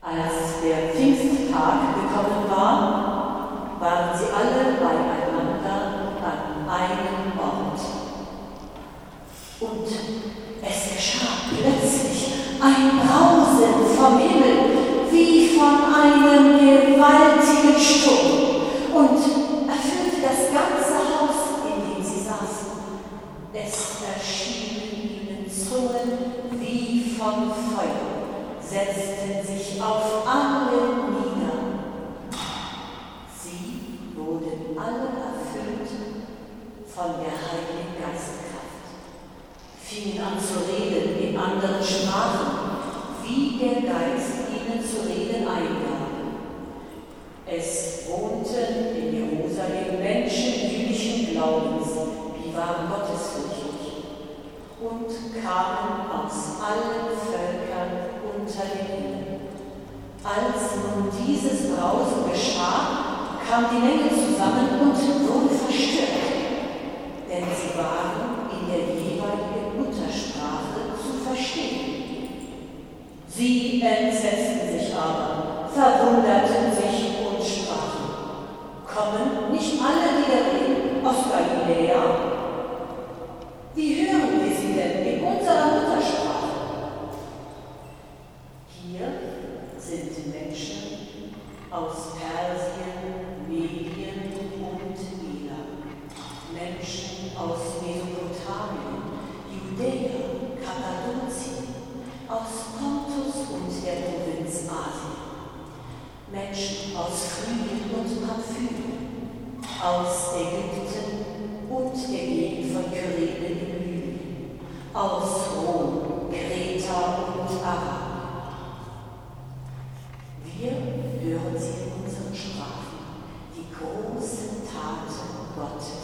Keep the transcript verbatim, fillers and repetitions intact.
Als der Pfingsttag gekommen war, waren sie alle beieinander an einem Ort. Und es geschah plötzlich ein Brausen vom Himmel, wie von einem gewaltigen Sturm, und erfüllte das ganze Haus, in dem sie saßen. Es erschienen ihnen Zungen wie von Feuer, setzten sich auf alle nieder. Sie wurden alle erfüllt von der Heiligen Geistkraft, fingen an zu reden in anderen Sprachen, wie der Geist ihnen zu reden eingab. Es wohnten in Jerusalem Menschen jüdischen Glaubens, die waren gottesfürchtig und kamen aus allen Völkern unter den Himmel. Als nun dieses Brausen geschah, kam die Menge zusammen und wurde verstört, denn sie waren in der jeweiligen Muttersprache zu verstehen. Sie entsetzten sich aber, verwunderten sich und sprachen: Kommen nicht alle, die da reden, aus Galiläa? Wie hören wir sie denn in unserer Muttersprache? Hier sind Menschen aus Persien, Medien und Elam, Menschen aus Mesopotamien, Judäa, Kappadokien, aus Pontus und der Provinz Asien, Menschen aus Phrygien und Pamphylien, aus Ägypten und der Gegend von Kyrene in Libyen, aus Rom, Kreta und Arabien. Wir hören sie in unseren Sprachen, die großen Taten Gottes.